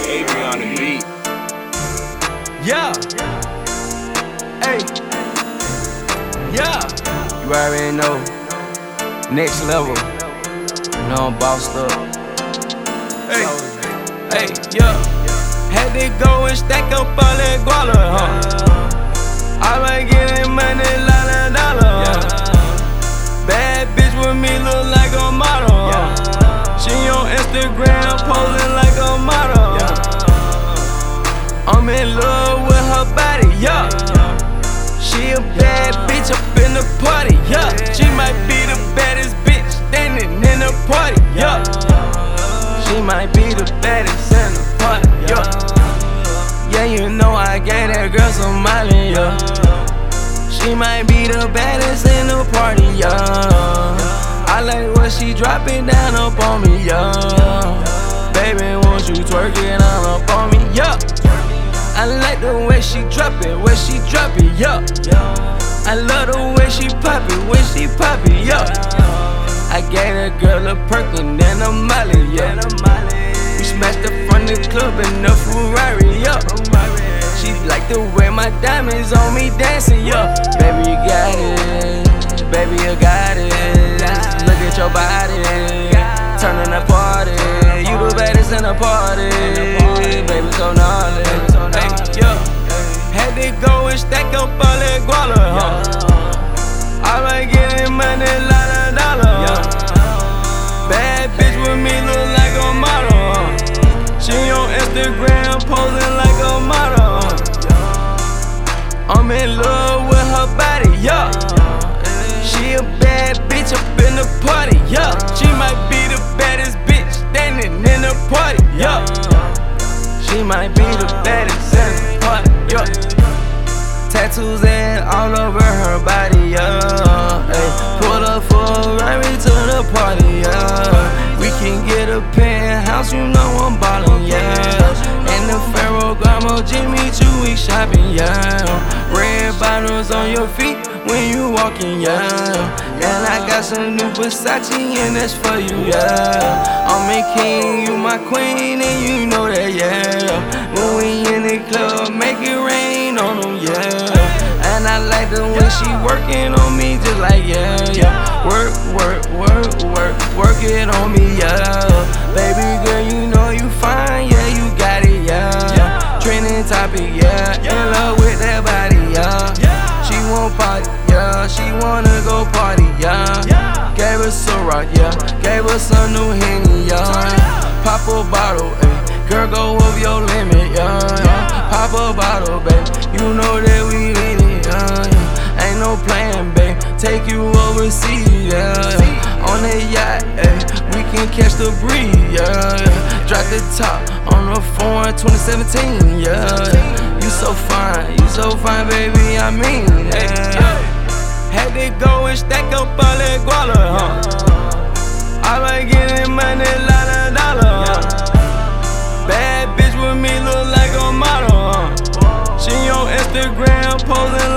Avery on the beat. Yeah. Hey. Yeah. You already know. Next level. You know I'm bossed up. Hey. Hey, yeah. Had to go and stack up all that guala, huh? I been getting money, $1 huh? Bad bitch with me look like a model, huh? She on Instagram posing like a model, I'm in love with her body, yeah. She a bad bitch up in the party, yeah. She might be the baddest bitch standing in the party, yeah. She might be the baddest in the party, yeah. Yeah, you know I gave that girl some Molly, yeah. She might be the baddest in the party, yeah. I like what she dropping down up on me, yeah. Baby, won't you twerk it on up on me, yeah. I like the way she drop it, yeah. I love the way she pop it, yeah. I gave that girl a Perkin and a Molly, yeah. We smashed the front of the club in the Ferrari, yeah. She like the way my diamonds on me dancing, yeah. Baby, you got it, baby, you got it. Look at your body, turning the party. You the baddest in the party, baby, so gnarly. Hey, yeah. Had to go and stack up all that guala, huh? I been getting money, $1 huh? Bad bitch with me look like a model, huh? She on Instagram posing like a model, huh? I'm in love with her body, yeah. She a bad bitch up in the party, yeah. She might be the baddest bitch standing in the party, yeah. She might be the baddest in the party, yeah. Tattoos and all over her body, yeah. Ay, pull up for a ride to the party, yeah. We can get a penthouse, you know I'm ballin', yeah. And the Ferragamo Jimmy Choo, we shopping, yeah. Red bottles on your feet when you walking, yeah. And I got some new Versace and that's for you, yeah. I'm a king, you my queen and you know that, yeah. When we in the club, make it rain on them, yeah. And I like the way she working on me just like, yeah. Work it on me, yeah. Baby girl, you know you fine, yeah, you got it, yeah. Trending topic, yeah. In love with that body, yeah. She won't party, yeah. She wanna go party, yeah. Gave her some rock, yeah. Gave her some new Henny, yeah. Pop a bottle, ayy. Girl, go over your limit, yeah. Pop a bottle, babe. You know that we lit it, yeah. Ain't no plan, babe. Take you overseas, yeah. On that yacht, ayy. We can catch the breeze, yeah. Drop the top on the foreign 2017, yeah. You so fine, baby, I mean, yeah. Had to go and stack up all that guala, huh? I been getting money, $1 huh? Bad bitch with me look like a model, huh? She on Instagram posing